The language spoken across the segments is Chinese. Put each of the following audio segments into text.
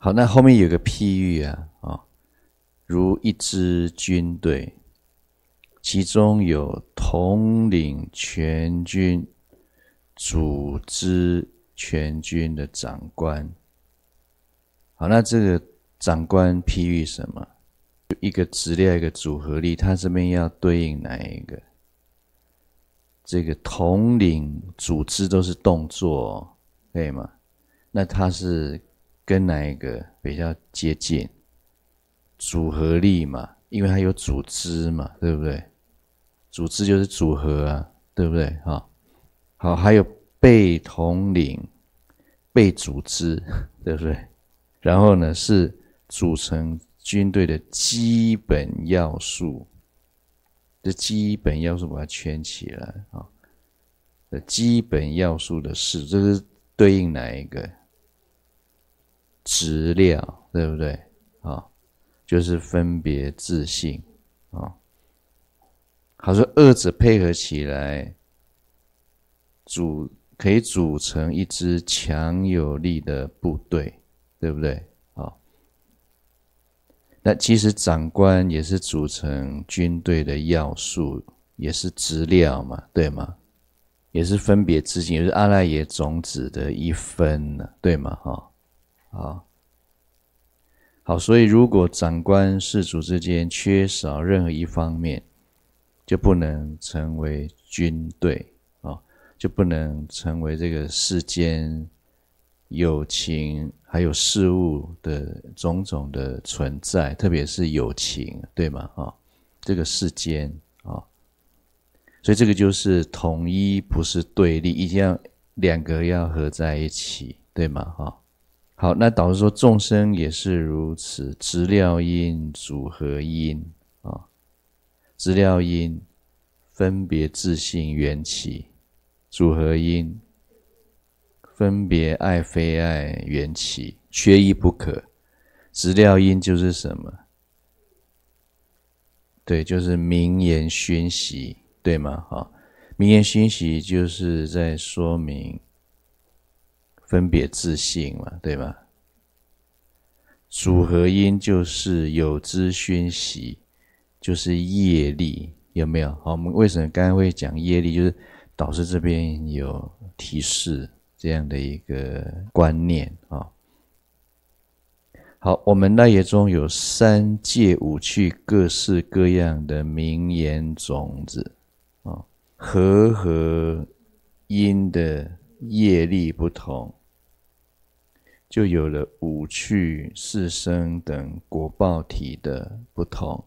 好，那后面有个譬喻啊，如一支军队，其中有统领全军、组织全军的长官。好，那这个长官譬喻什么？一个质量，一个组合力，它这边要对应哪一个？这个统领、组织都是动作，可以吗？那它是跟哪一个比较接近？组合力嘛，因为它有组织嘛，对不对？组织就是组合啊，对不对？好，还有被统领、被组织，对不对？然后呢，是组成军队的基本要素。这基本要素把它圈起来啊。的基本要素的事，这是对应哪一个？质料，对不对？就是分别自性啊。好，说二者配合起来，可以组成一支强有力的部队，对不对？那其实长官也是组成军队的要素，也是质料嘛，对吗？也是分别自性，也是阿赖耶种子的一分呢，对吗？好，所以如果长官士卒之间缺少任何一方面，就不能成为军队，就不能成为这个世间友情还有事物的种种的存在，特别是友情，对吗？这个世间所以这个就是统一，不是对立，一定要两个要合在一起，对吗？好，那导致说众生也是如此，质料因、组合因质料因分别自性缘起，组合因分别爱非爱缘起，缺一不可。质料因就是什么？对，就是名言熏习，对吗？名言熏习就是在说明分别自性嘛，对吧？组合因就是有之熏习，就是业力，有没有？好，我们为什么刚才会讲业力？就是导师这边有提示这样的一个观念啊。好，我们赖耶中有三界五趣各式各样的名言种子和因的业力不同，就有了五趣、四生等果报体的不同。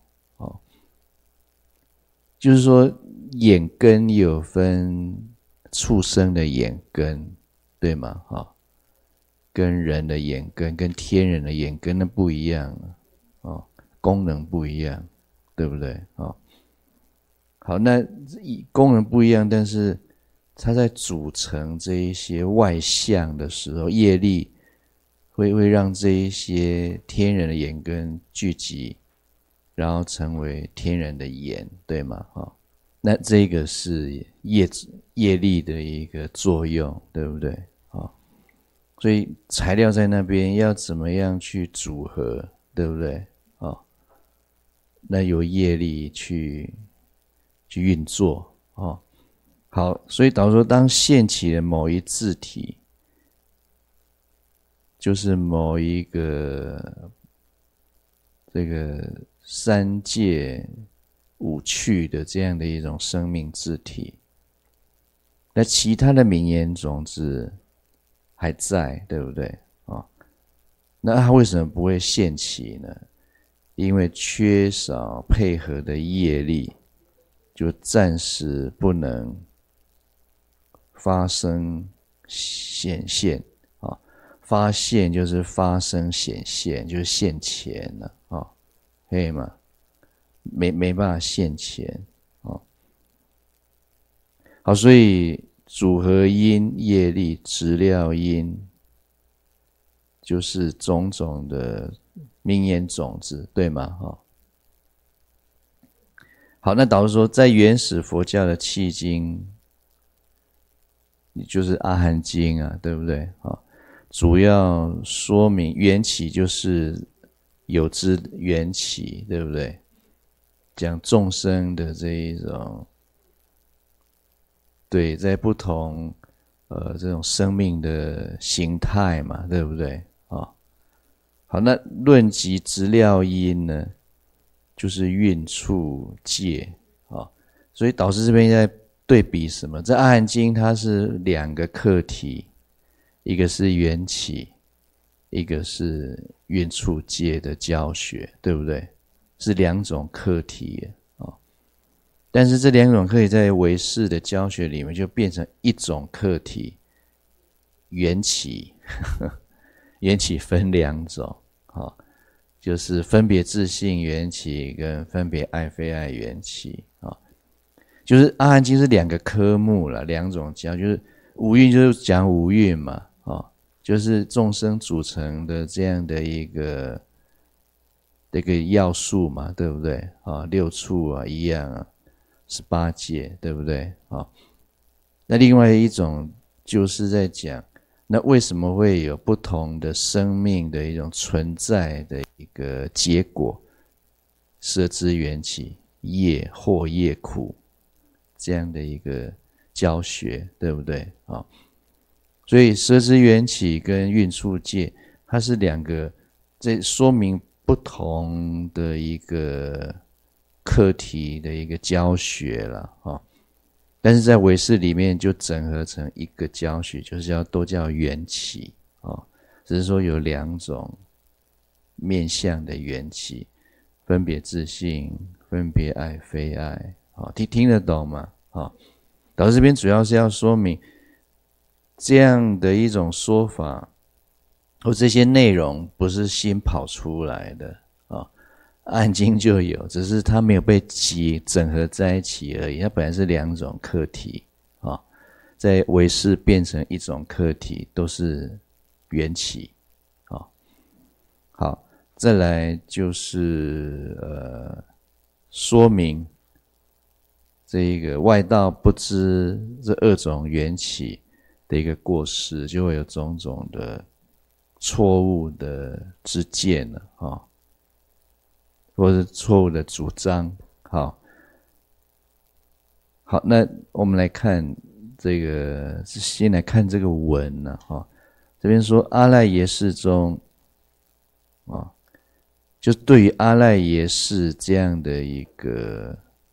就是说眼根有分畜生的眼根，对吗？跟人的眼根跟天人的眼根那不一样功能不一样，对不对？好，那功能不一样，但是它在组成这一些外相的时候，业力会让这一些天人的眼根聚集，然后成为天人的眼，对吗？那这个是业力的一个作用，对不对？所以材料在那边要怎么样去组合，对不对？那由业力去运作好，所以导致说，当现起了某一字体，就是某一个这个三界五趣的这样的一种生命字体，那其他的名言种子还在，对不对？那它为什么不会现起呢？因为缺少配合的业力，就暂时不能发生显现发现就是发生显现，就是现前了可以吗？没办法现前好，所以组合因、业力、质料因，就是种种的名言种子，对吗？好，那导致说，在原始佛教的契经，就是阿含经啊，对不对？ 主要说明缘起就是有之缘起，对不对？讲众生的这一种，对，在不同这种生命的形态嘛，对不对？好，那论及资料因呢，就是运处界所以导师这边在对比什么？在《阿含经》它是两个课题，一个是缘起，一个是运处界的教学，对不对？是两种课题但是这两种课题在唯识的教学里面就变成一种课题，缘起。缘起分两种就是分别自性缘起跟分别爱非爱缘起就是阿含经是两个科目啦，两种教，就是五蕴就是讲五蕴嘛就是众生组成的这样的一个要素嘛，对不对六处一样18界，对不对那另外一种就是在讲那为什么会有不同的生命的一种存在的一个结果？摄之缘起，业或业苦，这样的一个教学，对不对所以摄之缘起跟运处界，它是两个在说明不同的一个课题的一个教学了但是在唯识里面就整合成一个教学，就是都叫缘起只是说有两种面向的缘起，分别自性，分别爱非爱听得懂吗导师这边主要是要说明这样的一种说法或这些内容不是新跑出来的阿含经就有，只是它没有被整合在一起而已。它本来是两种课题在唯识变成一种课题，都是缘起好，再来就是说明这一个外道不知这二种缘起的一个过失，就会有种种的错误的知见了或是错误的主张好，那我们来看这个，先来看这个文这边说阿赖耶识中就对于阿赖耶识这样的一个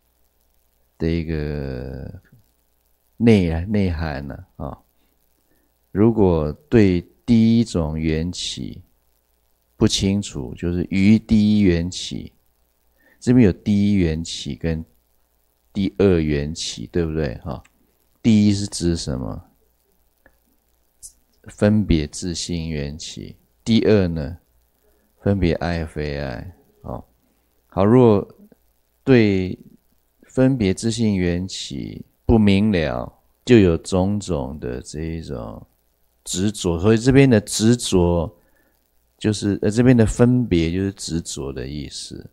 内涵如果对第一种缘起不清楚，就是于第一缘起，这边有第一缘起跟第二缘起，对不对第一是指什么？分别自性缘起。第二呢，分别爱非爱好，如果对分别自性缘起不明了，就有种种的这一种执着，所以这边的执着就是这边的分别就是执着的意思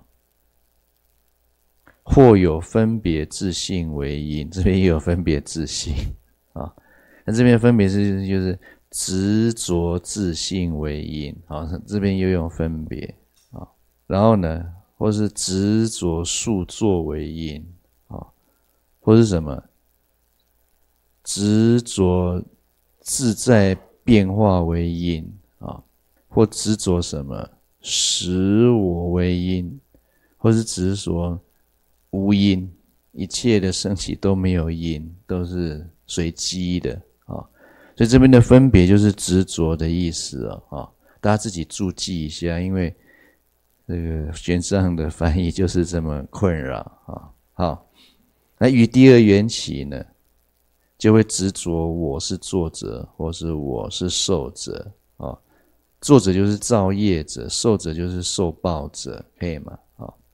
或有分别自性为因，这边也有分别自性那这边分别是就是执着自性为因这边又用分别然后呢，或是执着数作为因或是什么执着自在变化为因或执着什么使我为因，或是执着无因，一切的升起都没有因，都是随机的所以这边的分别就是执着的意思大家自己注记一下，因为这个玄奘的翻译就是这么困扰好，那于第二缘起呢，就会执着我是作者，或是我是受者作者就是造业者，受者就是受报者，可以吗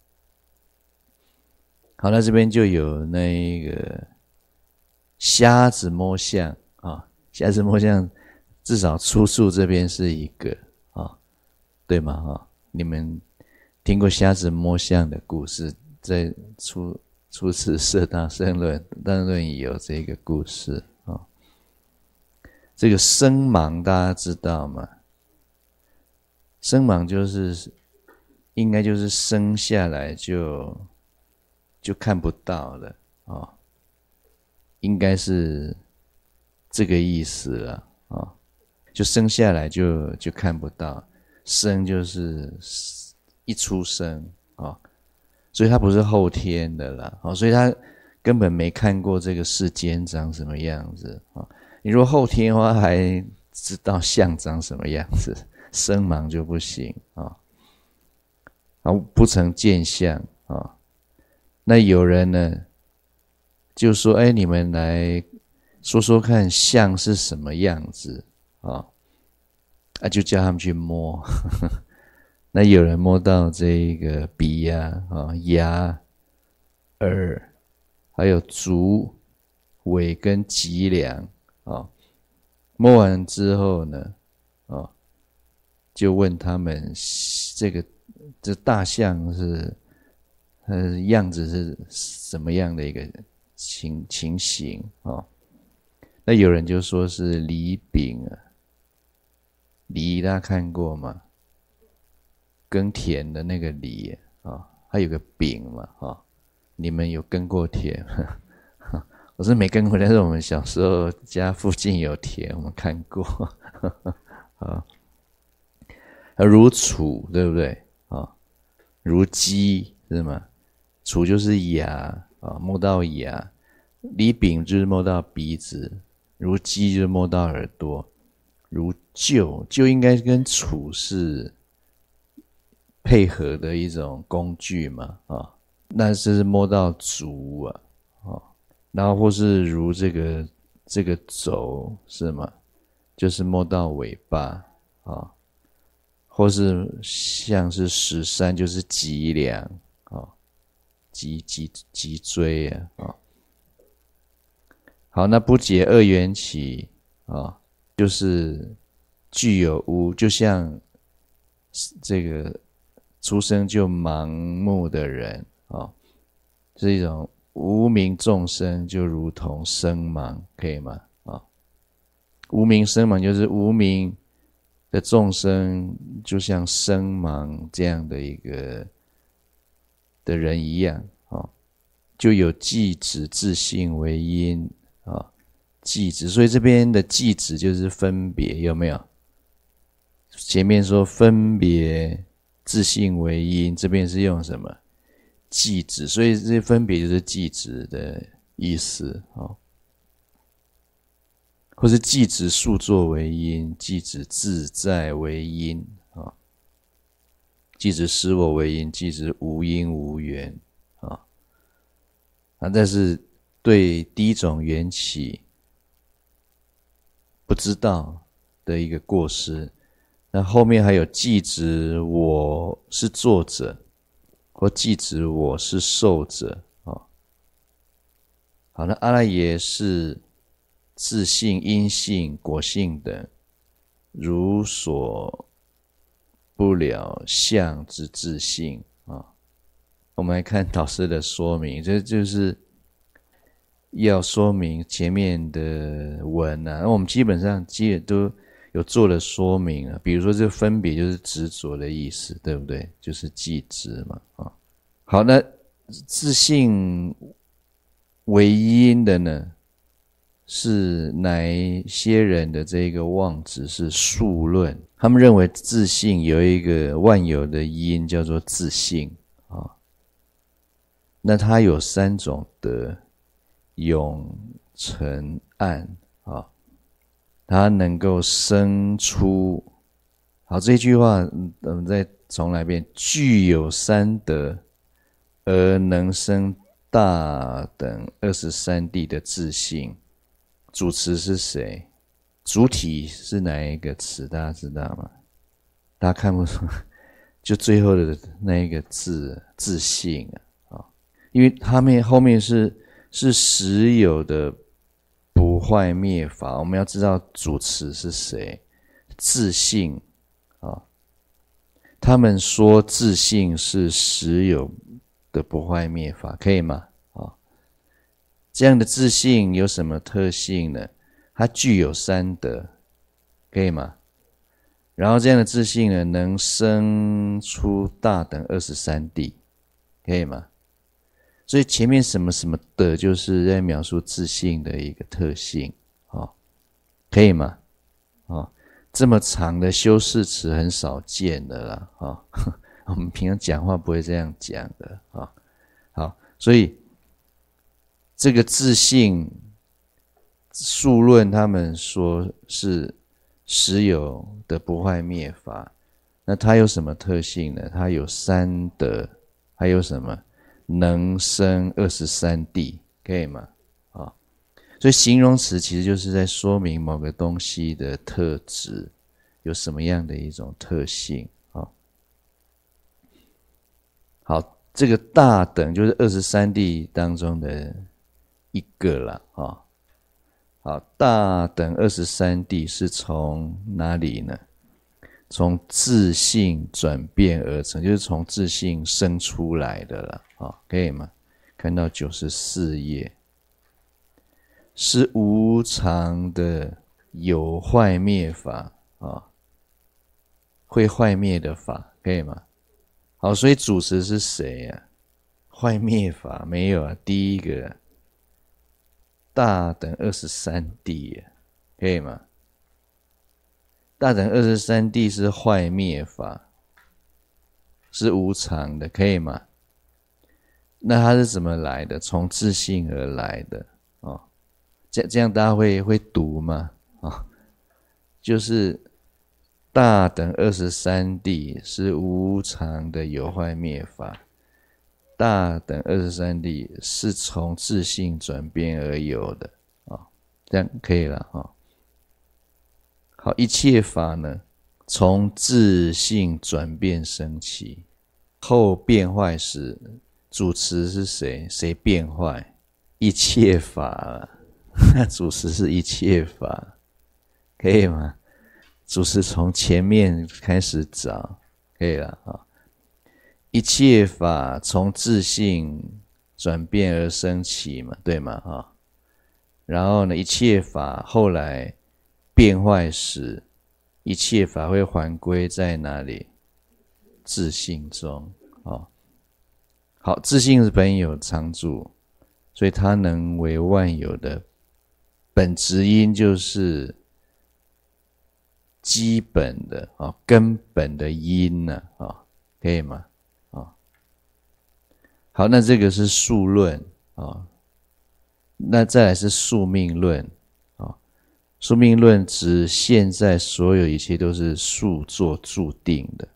好，那这边就有那个瞎子摸象瞎子摸象至少出处这边是一个对吗你们听过瞎子摸象的故事，在出自《摄大圣论》也有这个故事这个生盲大家知道吗？生盲就是应该就是生下来就看不到了哦，应该是这个意思了哦，就生下来就看不到，生就是一出生哦，所以他不是后天的啦哦，所以他根本没看过这个世间长什么样子哦。你如果后天的话，还知道相长什么样子，生盲就不行啊。不曾见相啊。那有人呢，就说：“哎，你们来说说看，相是什么样子啊？”就叫他们去摸。那有人摸到这个鼻呀、牙、耳，还有足、尾跟脊梁。摸完之后呢，就问他们这大象是样子是什么样的一个情形啊？那有人就说是梨饼啊，梨大家看过吗？耕田的那个梨啊，它有个饼嘛你们有耕过田吗？我是没耕过，但是我们小时候家附近有田，我们看过。如杵，对不对如鸡是吗？杵就是牙摸到牙，梨饼就是摸到鼻子，如鸡就是摸到耳朵，如臼应该跟杵是配合的一种工具嘛那是摸到足然后或是如这个肘是吗？就是摸到尾巴或是像是13就是脊梁脊椎好，那不解二缘起就是具有无，就像这个出生就盲目的人是一种无明众生，就如同生盲，可以吗？无明生盲就是无明的众生，就像生盲这样的一个的人一样就有寂止自性为因寂止，所以这边的寂止就是分别，有没有？前面说分别自性为因，这边是用什么？寂止，所以这分别就是寂止的意思或是寂止数作为因，寂止自在为因寂止实我为因，寂止无因无缘但是对第一种缘起不知道的一个过失，那后面还有寂止我是作者，或寂止我是受者好，那阿赖耶是自性、因性、果性等，如所不了相之自性我们来看导师的说明，这就是要说明前面的文那我们基本上都有做了说明比如说这分别就是执着的意思，对不对？就是寂止嘛好，那自性为因的呢，是哪些人的这个妄执是数论？他们认为自性有一个万有的因叫做自性那它有3种德：永、成、暗它能够生出。好，这句话我们再重来一遍：具有3德而能生大等23地的自性。主词是谁？主体是哪一个词？大家知道吗？大家看不出，就最后的那一个字，自性因为它后面是实有的不坏灭法，我们要知道主词是谁，自性他们说自性是实有的不坏灭法，可以吗？这样的自性有什么特性呢？ 它具有三德，可以吗？然后这样的自性呢，能生出大等23地，可以吗？所以前面什么什么德，就是在描述自性的一个特性，可以吗？这么长的修饰词很少见的啦，我们平常讲话不会这样讲的，好，所以这个自性，数论他们说是实有的不坏灭法，那它有什么特性呢？它有三德，还有什么？能生23地，可以吗？所以形容词其实就是在说明某个东西的特质，有什么样的一种特性。好，这个大等就是23地当中的一个了。好，大等23地是从哪里呢？从自性转变而成，就是从自性生出来的了。可以吗？看到94页。是无常的有坏灭法，会坏灭的法，可以吗？好，所以主持是谁啊？坏灭法没有啊，第一个大等23地，可以吗？大等23地是坏灭法，是无常的，可以吗？那它是怎么来的？从自性而来的。这样大家会读吗？就是大等23地是无常的有坏灭法，大等23地是从自性转变而有的，这样可以了。好，一切法呢，从自性转变生起，后变坏时，主持是谁？谁变坏？一切法啊。主持是一切法，可以吗？主持从前面开始找，可以了。一切法从自性转变而生起嘛，对吗？然后呢，一切法后来变坏时，一切法会还归在哪里？自性中。好，自性是本有常住，所以它能为万有的本质因，就是基本的根本的因呢，可以吗？好，那这个是数论那再来是宿命论宿命论指现在所有一切都是数作注定的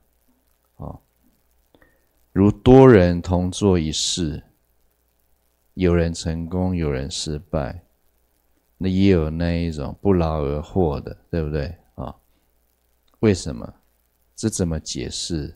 如多人同做一事，有人成功，有人失败。那也有那一种不劳而获的，对不对？为什么？这怎么解释？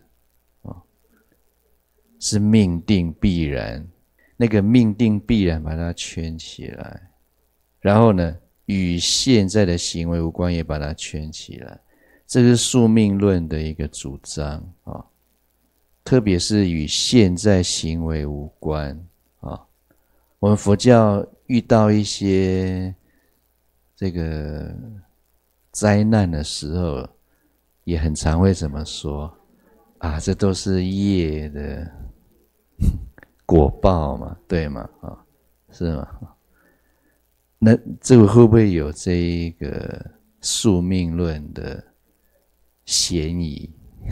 是命定必然，那个命定必然把它圈起来，然后呢，与现在的行为无关，也把它圈起来。这是宿命论的一个主张特别是与现在行为无关我们佛教遇到一些这个灾难的时候，也很常会怎么说这都是业的果报嘛，对吗？是吗？那这个会不会有这一个宿命论的嫌疑？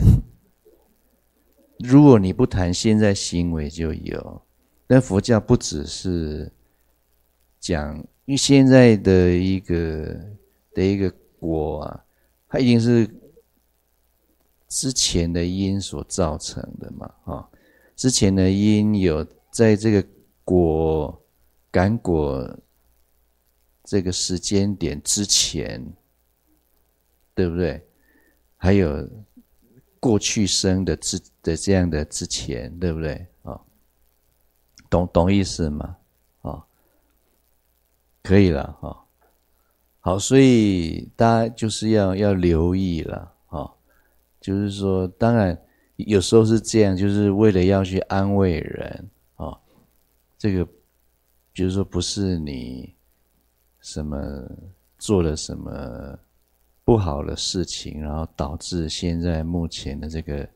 如果你不谈现在行为就有，但佛教不只是讲，因为现在的一个果它一定是之前的因所造成的嘛，之前的因有在这个感果这个时间点之前，对不对？还有过去生的这样的之前，对不对？懂意思吗？可以了好，所以大家就是要留意了就是说，当然有时候是这样，就是为了要去安慰人这个就是说不是你什么做了什么不好的事情，然后导致现在目前的这个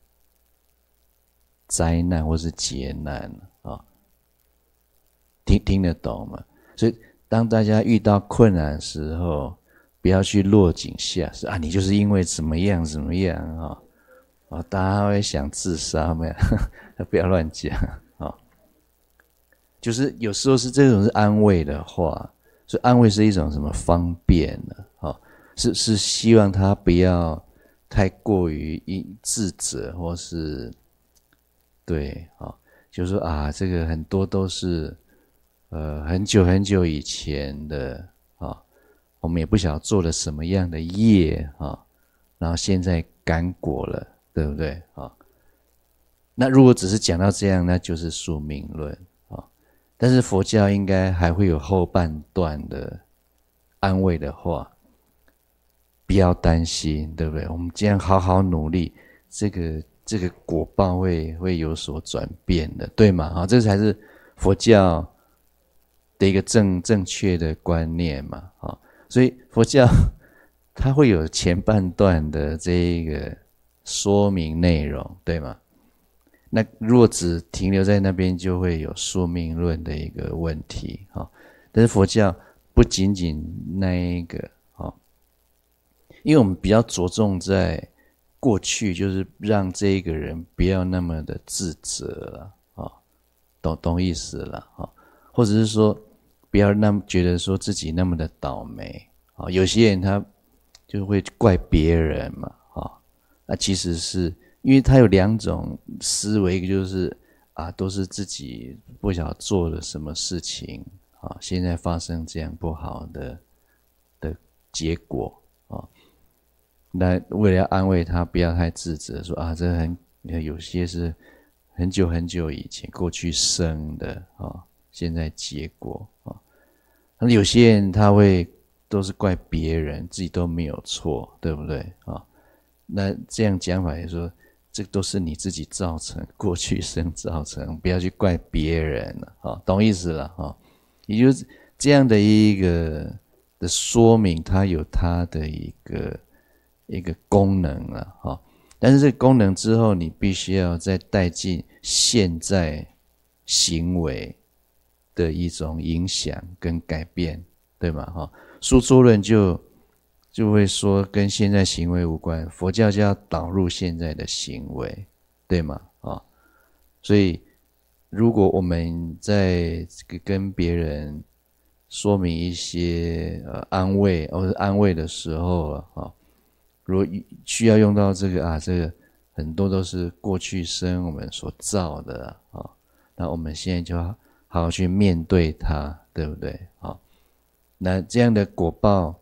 灾难或是劫难啊，听得懂吗？所以当大家遇到困难的时候，不要去落井下石啊！你就是因为怎么样怎么样啊，大家会想自杀没有？不要乱讲啊！就是有时候是这种是安慰的话，所以安慰是一种什么方便呢？啊，是希望他不要太过于自责，或是对啊，就是说啊，这个很多都是很久很久以前的啊，我们也不晓得做了什么样的业啊，然后现在感果了，对不对啊？那如果只是讲到这样，那就是宿命论啊。但是佛教应该还会有后半段的安慰的话，不要担心，对不对？我们这样好好努力，这个果报会有所转变的，对吗？啊，这才是佛教的一个正确的观念嘛，啊，所以佛教它会有前半段的这一个说明内容，对吗？那如果只停留在那边，就会有宿命论的一个问题，啊，但是佛教不仅仅那一个，啊，因为我们比较着重在过去，就是让这一个人不要那么的自责了，啊，懂意思了，啊，或者是说不要那么觉得说自己那么的倒霉，啊，有些人他就会怪别人嘛，啊，那其实是因为他有两种思维，一个就是啊，都是自己不晓得做了什么事情啊，现在发生这样不好的结果啊，那为了要安慰他，不要太自责，说啊，这有些是很久很久以前过去生的啊，现在结果啊，那有些人他会都是怪别人，自己都没有错，对不对啊？那这样讲法也说，这都是你自己造成，过去生造成，不要去怪别人了，啊，懂意思了啊？也就是这样的一个的说明，它有它的一个功能了，啊，但是这个功能之后，你必须要再带进现在行为的一种影响跟改变，对吗？哈，书桌论就会说跟现在行为无关，佛教就要导入现在的行为，对吗？啊，所以如果我们在跟别人说明一些安慰或者安慰的时候啊，如果需要用到这个啊，这个很多都是过去生我们所造的啊，那我们现在就要好好去面对它，对不对？啊，那这样的果报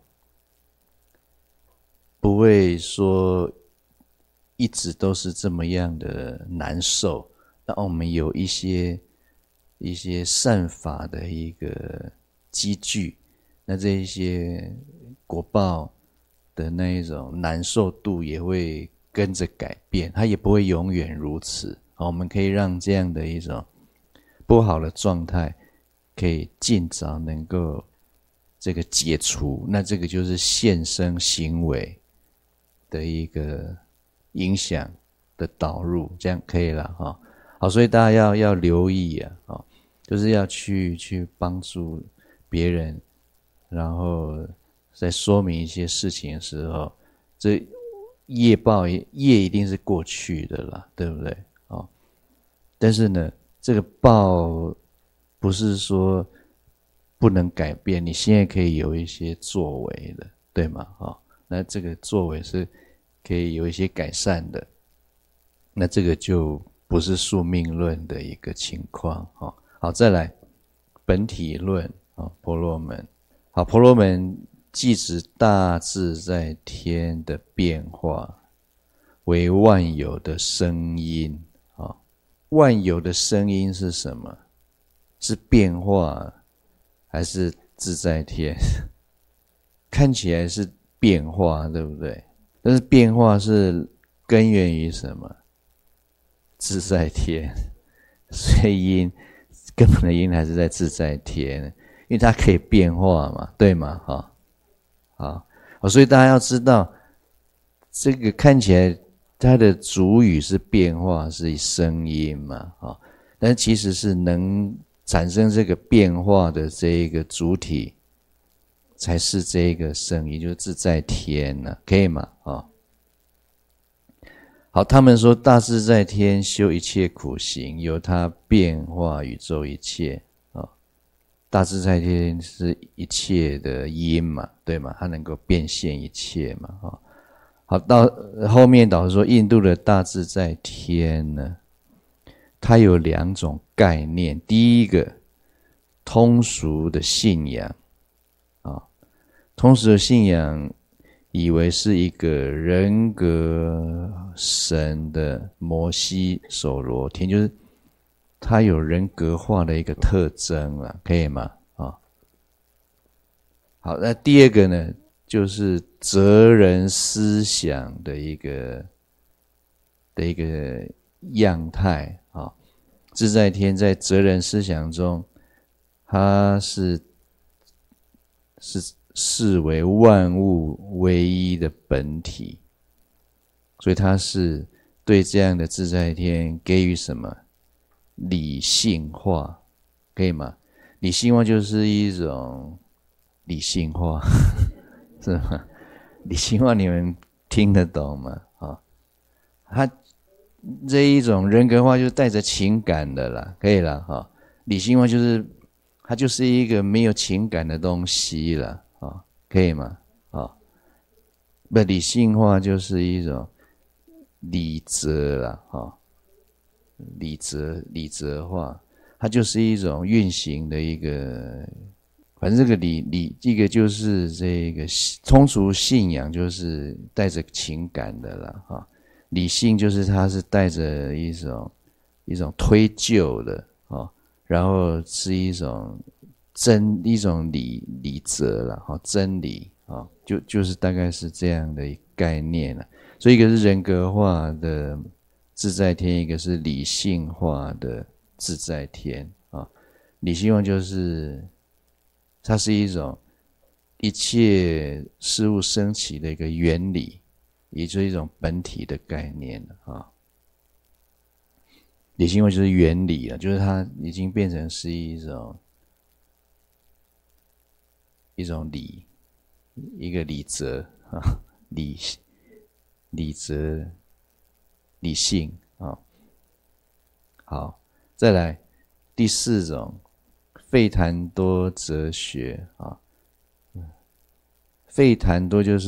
不会说一直都是这么样的难受，那我们有一些善法的一个积聚，那这一些果报的那一种难受度也会跟着改变，它也不会永远如此。我们可以让这样的一种不好的状态可以尽早能够这个解除，那这个就是现生行为的一个影响的导入，这样可以了哈。好，所以大家要留意啊，就是要去帮助别人，然后在说明一些事情的时候，这业报业一定是过去的啦，对不对？啊，但是呢，这个报不是说不能改变，你现在可以有一些作为的，对吗？啊，那这个作为是可以有一些改善的，那这个就不是宿命论的一个情况。好，再来本体论啊，婆罗门。好，婆罗门即指大自在天的变化，为万有的声音啊。万有的声音是什么？是变化还是自在天？看起来是变化，对不对？但是变化是根源于什么？自在天。所以因根本的因还是在自在天，因为它可以变化嘛，对吗？ 啊。所以大家要知道，这个看起来它的主语是变化，是声音嘛，但其实是能产生这个变化的这一个主体，才是这个声音，就是自在天呢，可以吗？好，他们说大自在天修一切苦行，由它变化宇宙一切。大自在天是一切的因嘛，对吗？它能够变现一切嘛。好，到后面导师说印度的大自在天呢，它有2种概念。第一个，通俗的信仰通俗的信仰以为是一个人格神的摩西手罗天，就是它有人格化的一个特征啦，可以吗？好，那第二个呢，就是哲人思想的一个样态自在天在哲人思想中，它是视为万物唯一的本体，所以它是对这样的自在天给予什么理性化，可以吗？理性化就是一种理性化是吗？理性化你们听得懂吗？它这一种人格化就是带着情感的啦，可以啦理性化就是它就是一个没有情感的东西啦可以吗？不，理性化就是一种理则啦理则化，它就是一种运行的一个，反正这个一个就是这个通俗信仰就是带着情感的啦理性就是它是带着一种推究的然后是一种理则啦真理就是大概是这样的概念啦。所以一个是人格化的自在天，一个是理性化的自在天理性化就是它是一种一切事物升起的一个原理，也就是一种本体的概念理性化就是原理了，就是它已经变成是一种理，一个理则理则理性好，再来第4种吠檀多哲学吠檀多就是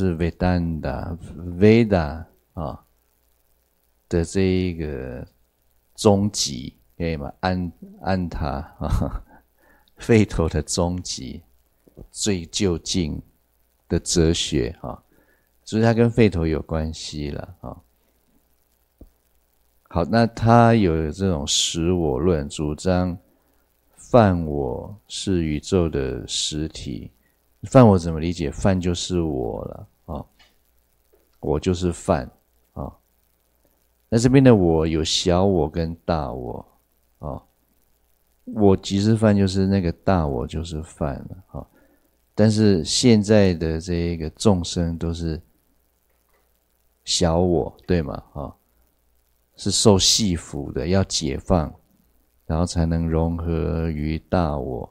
Vedanta 的这一个终极，可以吗？安塔吠陀的终极最究竟的哲学所以它跟吠陀有关系了好，那它有这种实我论，主张泛我是宇宙的实体。泛我怎么理解？泛就是我了我就是泛那这边的我有小我跟大我我即是泛就是那个大我就是泛了但是现在的这个众生都是小我，对吗是受系缚的，要解放，然后才能融合于大我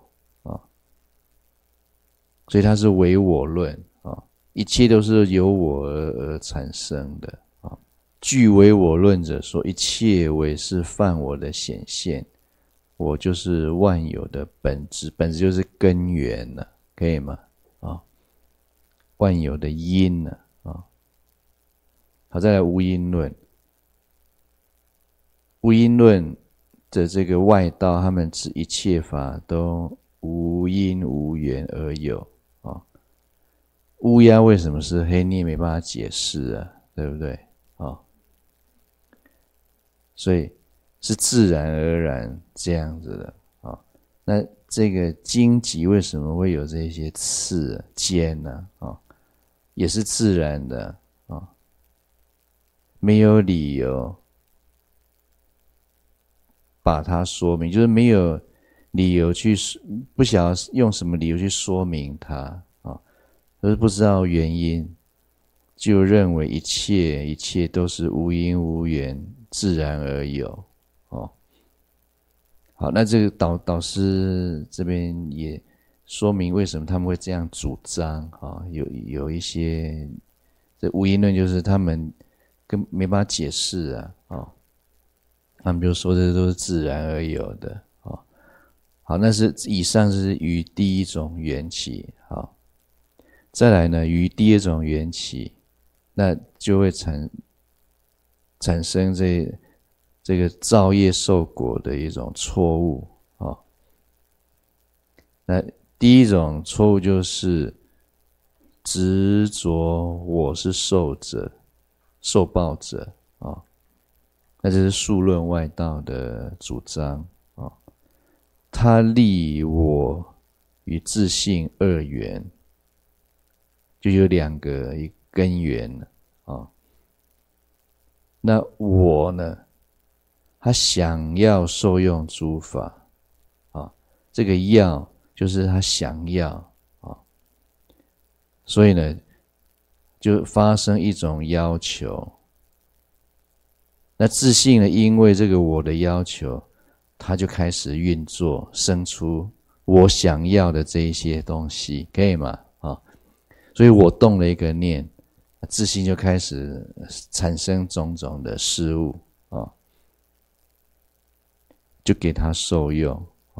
所以它是唯我论一切都是由我而产生的据唯我论者说，一切为是泛我的显现，我就是万有的本质，本质就是根源了，可以吗万有的因了好，再来无因论。无因论的这个外道，他们指一切法都无因无缘而有乌鸦为什么是黑，你也没办法解释对不对所以是自然而然这样子的那这个荆棘为什么会有这些刺尖呢也是自然的没有理由把它说明，就是没有理由去不晓得用什么理由去说明它而不知道原因，就认为一切都是无因无缘，自然而有。好，那这个导师这边也说明为什么他们会这样主张有一些这无因论，就是他们没办法解释他们就说这都是自然而有的好，那是以上是于第一种缘起。好，再来呢，于第二种缘起，那就会产生这个造业受果的一种错误那第一种错误就是执着我是受者、受报者那这是数论外道的主张他立我与自性二缘，就有两个根源那我呢，他想要受用诸法这个要就是他想要所以呢，就发生一种要求。那自性呢，因为这个我的要求，它就开始运作，生出我想要的这一些东西，可以吗？所以我动了一个念，自性就开始产生种种的事物就给它受用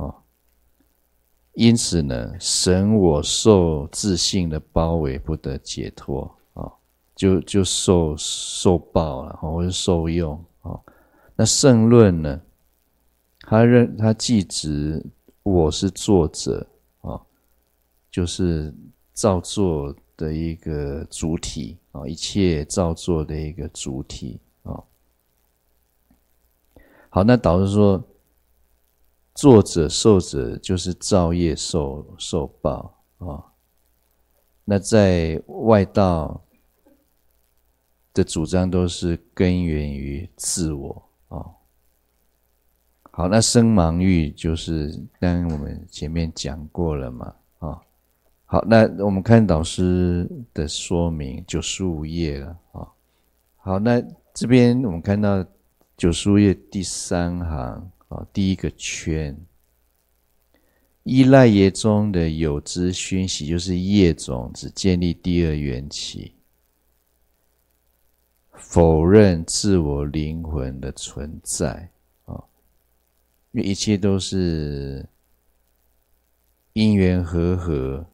因此呢，神我受自性的包围，不得解脱就受报了或者受用那圣论呢，他既指我是作者就是造作的一个主体一切造作的一个主体好，那导师说作者受者就是造业受报那在外道的主张都是根源于自我好，那生盲欲就是刚刚我们前面讲过了嘛好，那我们看导师的说明95页了好，那这边我们看到95页第3行第一个圈，依赖业中的有之熏习，就是业种子建立第二缘起，否认自我灵魂的存在因为一切都是因缘和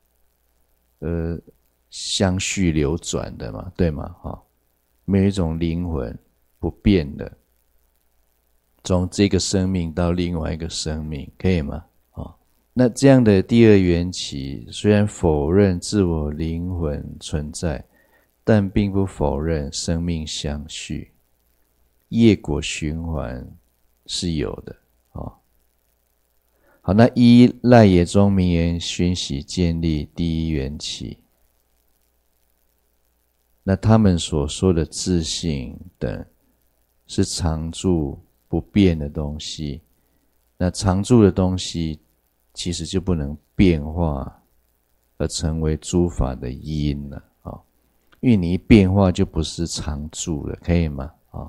相续流转的嘛，对吗没有一种灵魂不变的，从这个生命到另外一个生命，可以吗那这样的第二缘起虽然否认自我灵魂存在，但并不否认生命相续，业果循环是有的好，那依赖业中名言熏习建立第一缘起，那他们所说的自性等是常住不变的东西，那常住的东西其实就不能变化而成为诸法的因了因为你一变化就不是常住了，可以吗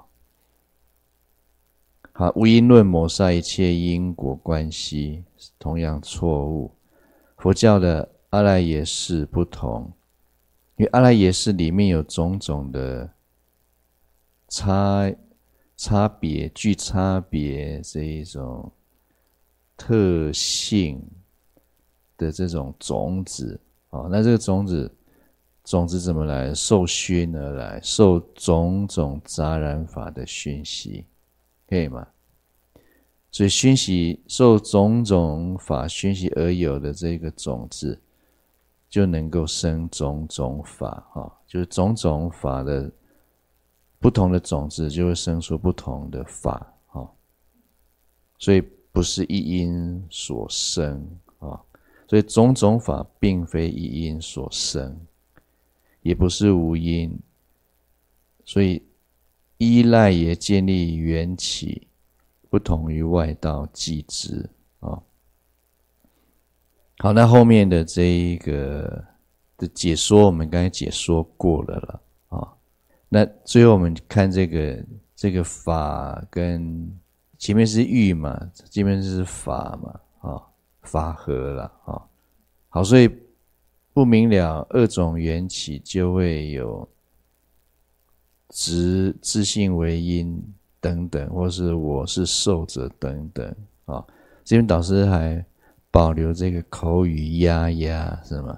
好，无因论抹杀一切因果关系，同样错误。佛教的阿赖耶识不同，因为阿赖耶识里面有种种的差别，具差别这一种特性的这种种子那这个种子怎么来？受熏而来，受种种杂染法的熏习，可以吗？所以熏习受种种法熏习而有的这个种子，就能够生种种法就是种种法的不同的种子就会生出不同的法所以不是一因所生所以种种法并非一因所生，也不是无因，所以依赖也建立缘起，不同于外道寂知好，那后面的这一个的解说，我们刚才解说过了了啊。那最后我们看这个法跟前面是欲嘛，这边是法嘛，啊，法合了啊。好，所以不明了二种缘起，就会有执自性为因等等，或是我是受者等等啊。这边导师还保留这个口语呀呀，是吗？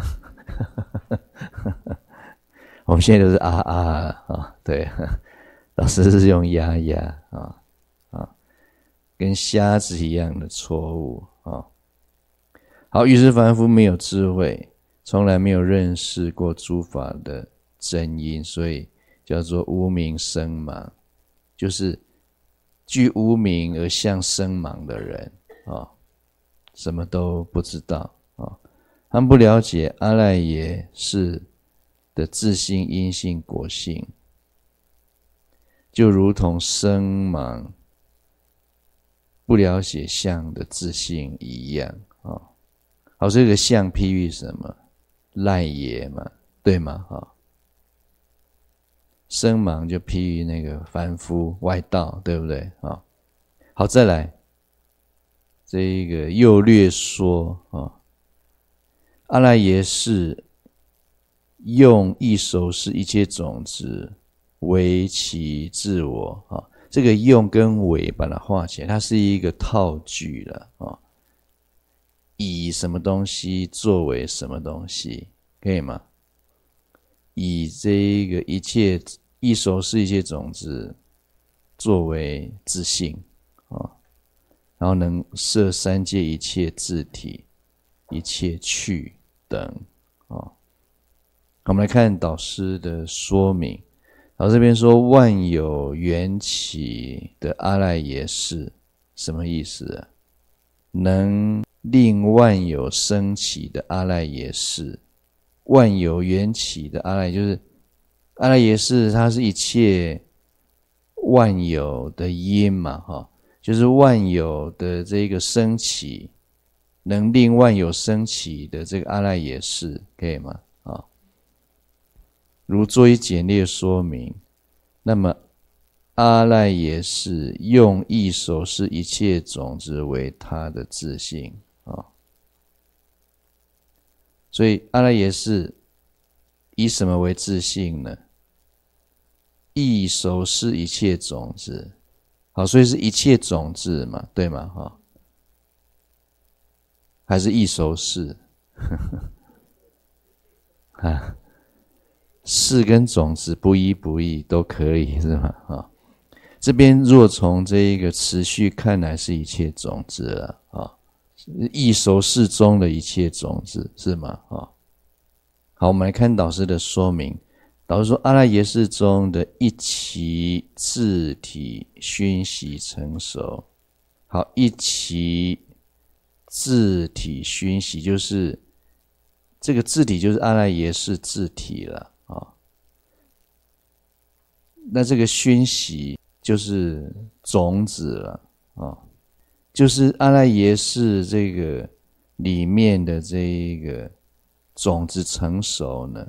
我们现在都是啊啊啊，对，老师是用呀呀啊，跟瞎子一样的错误啊。好，于是凡夫没有智慧，从来没有认识过诸法的真因，所以叫做无明生盲，就是具无明而向生盲的人啊，什么都不知道啊。他们不了解阿赖耶识的自性、因性、果性，就如同生盲不了解相的自性一样啊。好，这个相譬喻什么？赖耶嘛，对吗？生盲就譬喻那个凡夫外道，对不对？好，再来这一个又略说阿赖耶识用意熟识一切种子为其自我这个用跟为把它画起来，它是一个套句了以什么东西作为什么东西，可以吗？以这一个一切意熟识一切种子作为自性然后能摄三界一切自体、一切趣等我们来看导师的说明。导师这边说万有缘起的阿赖耶识什么意思能令万有生起的阿赖耶识，万有缘起的阿赖就是阿赖耶识，它是一切万有的因嘛就是万有的这个升起，能令万有升起的这个阿赖耶识，可以吗？如做一简略说明，那么阿赖耶识用意熟识一切种子为他的自性所以阿赖耶识以什么为自性呢？意熟识一切种子。好，所以是一切种子嘛，对吗？还是意熟识？识跟种子不一不异都可以，是吗？这边若从这一个持续看来是一切种子了意熟识中的一切种子，是吗？好，我们来看导师的说明。导师说阿赖耶识中的一期自体熏习成熟。好，一期自体熏习就是这个自体就是阿赖耶识自体了那这个熏习就是种子了就是阿赖耶识这个里面的这一个种子成熟呢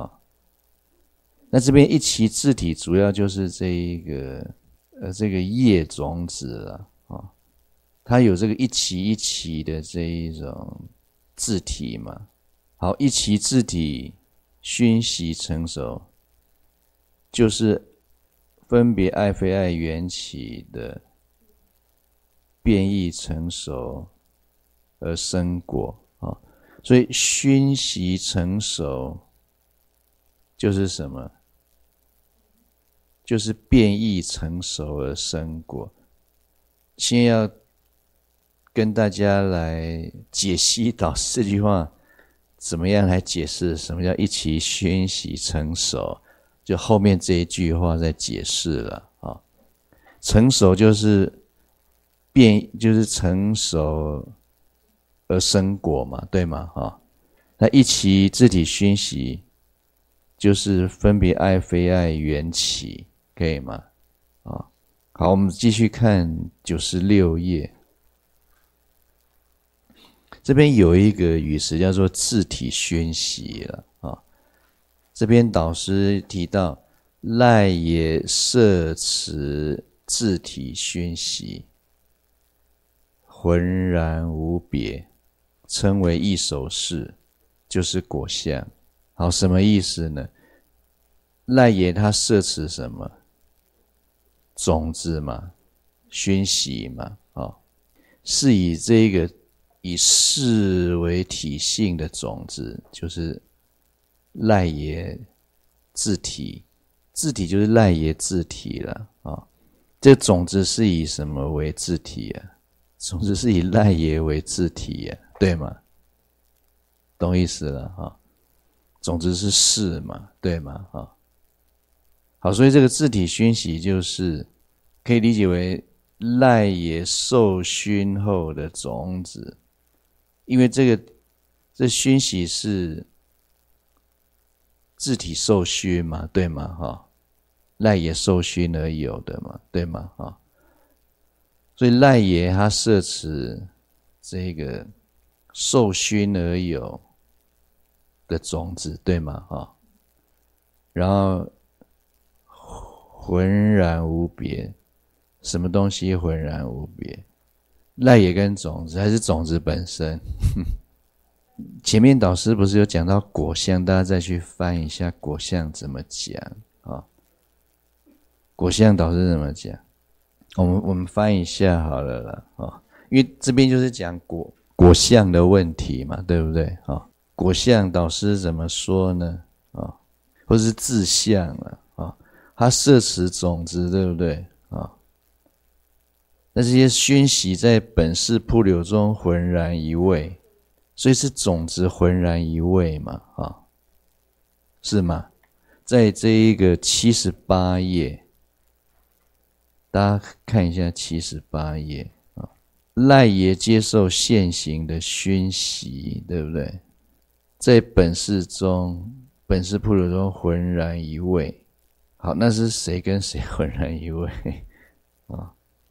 那这边一期自体主要就是这一个这个业种子了它有这个一期一期的这一种自体嘛。好，一期自体熏习成熟，就是分别爱非爱缘起的变异成熟而生果所以熏习成熟就是什么？就是变异成熟而生果。现在要跟大家来解析导师这句话，怎么样来解释什么叫一期熏习成熟？就后面这一句话在解释了成熟就是就是成熟而生果嘛，对吗？那一期自体熏习就是分别爱非爱缘起，可以吗？好，我们继续看96页。 这边有一个语词叫做自体熏习了啊。这边导师提到赖耶摄持自体熏习，浑然无别，称为一手事，就是果相。好，什么意思呢？赖耶他摄持什么？种子嘛，熏习嘛，是以这个以事为体性的种子，就是赖耶自体，自体就是赖耶自体了啊。这种子是以什么为自体啊？种子是以赖耶为自体啊，对吗？懂意思了哈？种子是事嘛，对吗？好，所以这个自体熏习就是可以理解为赖耶受熏后的种子，因为这熏习是自体受熏嘛，对吗？赖耶受熏而有的嘛，对吗？所以赖耶他摄持这个受熏而有的种子，对吗？然后浑然无别，什么东西浑然无别？赖耶跟种子还是种子本身？前面导师不是有讲到果相，大家再去翻一下果相怎么讲啊？果相导师怎么讲？我们翻一下好了啦，因为这边就是讲果相的问题嘛，对不对？果相导师怎么说呢？或是自相啊，他摄持种子，对不对？那这些熏习在本誓瀑流中浑然一味，所以是种子浑然一味嘛，是吗？在这一个78页，大家看一下78页啊，赖耶接受现行的熏习，对不对？在本誓瀑流中浑然一味。好，那是谁跟谁浑然一味啊？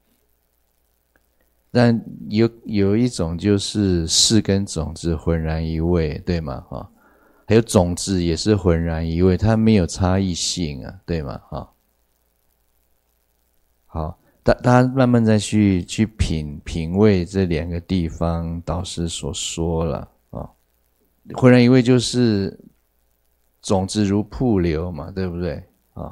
但有一种就是事跟种子浑然一味，对吗？还有种子也是浑然一味，它没有差异性啊，对吗？好，大家慢慢再去品味这两个地方导师所说了啊。浑然一味就是种子如瀑流嘛，对不对？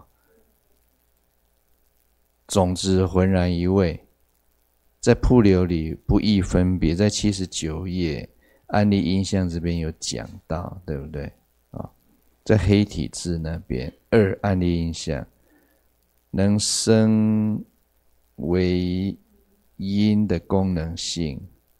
种子浑然一味，在瀑流里不易分别，在79页案例音相这边有讲到，对不对？在黑体字那边2案例音相能生为因的功能性，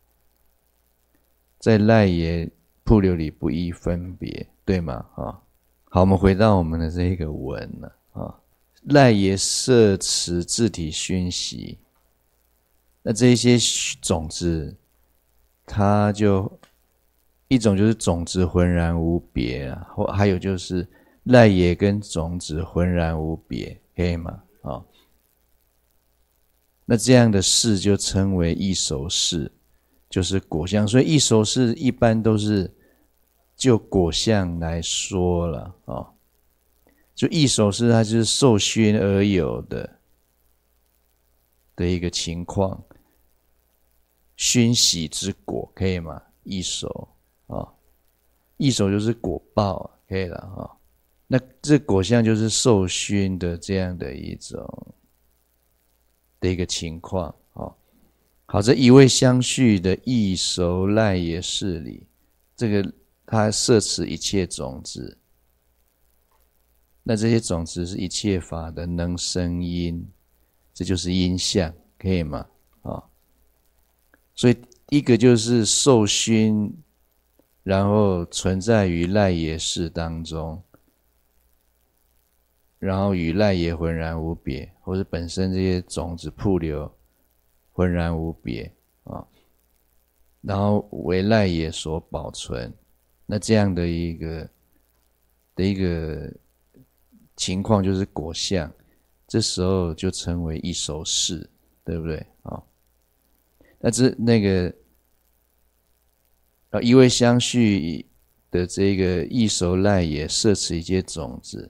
在赖耶瀑流里不易分别，对吗？好，我们回到我们的这个文了赖耶摄持自体熏习，那这一些种子，它就一种就是种子浑然无别啊，或还有就是赖耶跟种子浑然无别，可以吗？那这样的事就称为一熟事，就是果相。所以一熟事一般都是就果相来说了就一熟事它就是受熏而有的一个情况，熏习之果，可以吗？一熟一熟就是果报，可以了那这果相就是受熏的这样的一个情况好，这一味相续的一熟赖耶事理，这个它摄持一切种子，那这些种子是一切法的能生因，这就是因相，可以吗？所以一个就是受熏，然后存在于赖耶识当中，然后与赖耶浑然无别，或者本身这些种子瀑流浑然无别然后为赖耶所保存，那这样的一个情况就是果相，这时候就称为一熟事，对不对？那个一味相续的这个异熟赖也摄持一切种子，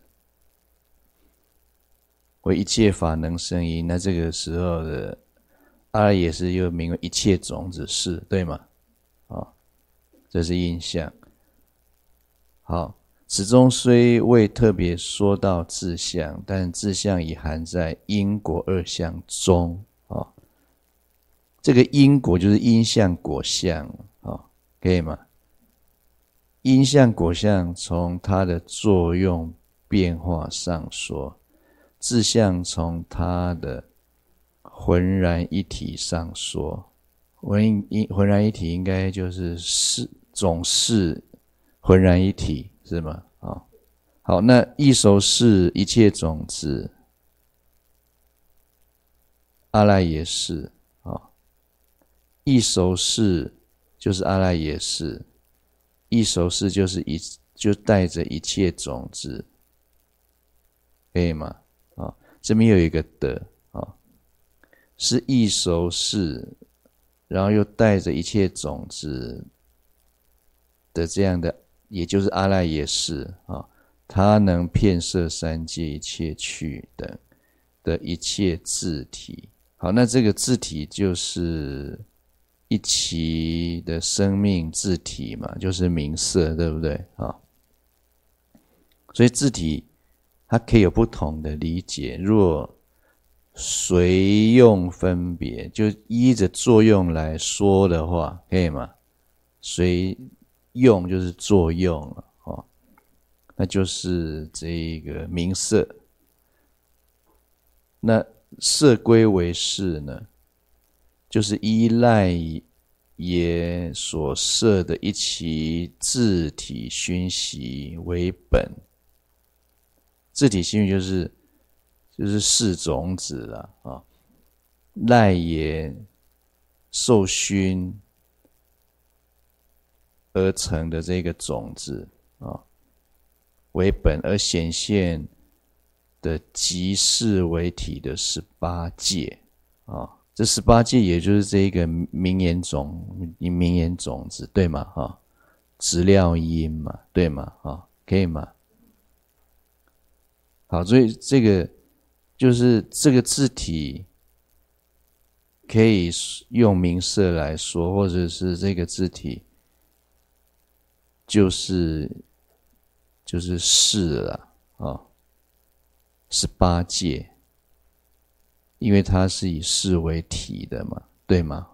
为一切法能生因。那这个时候的阿赖耶识又名为一切种子识，对吗？这是印象。好，此中虽未特别说到自相，但自相已含在因果二相中。这个因果就是因相果相，可以吗？因相果相从它的作用变化上说，自相从它的浑然一体上说。浑然一体应该就是总是浑然一体，是吗？好，那异熟识一切种子，阿赖耶识。异熟识就是阿赖耶识，异熟识就带着一切种子，可以吗？这边有一个的，是异熟识，然后又带着一切种子的这样的，也就是阿赖耶识它能遍摄三界一切趣等的一切自体。好，那这个自体就是一期的生命自体嘛，就是名色，对不对？所以自体它可以有不同的理解，若随用分别，就依着作用来说的话，可以吗？随用就是作用了，那就是这个名色。那色归为识呢，就是依赖耶所摄的一期自体熏习为本。自体熏习就是识种子了赖耶受熏而成的这个种子为本而显现的即是为体的18界这18界也就是这个名言种子，对吗？质料因嘛，对吗？可以吗？好，所以这个就是这个字体可以用名色来说，或者是这个字体就是识了18界，因为它是以识为体的嘛，对吗？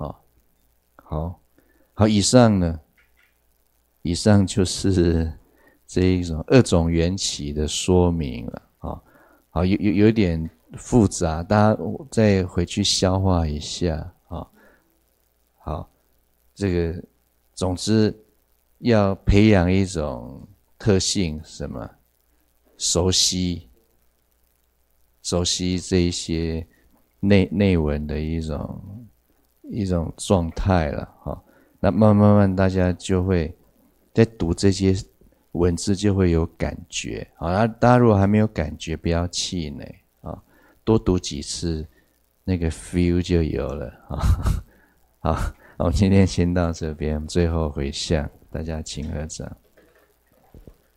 好，以上呢，以上就是这一种二种缘起的说明了好，有点复杂，大家再回去消化一下好，这个总之要培养一种特性，什么？熟悉这一些内文的一种状态了那慢慢大家就会在读这些文字就会有感觉大家如果还没有感觉，不要气馁多读几次，那个 feel 就有了好，我们今天先到这边，最后回向，大家请合掌。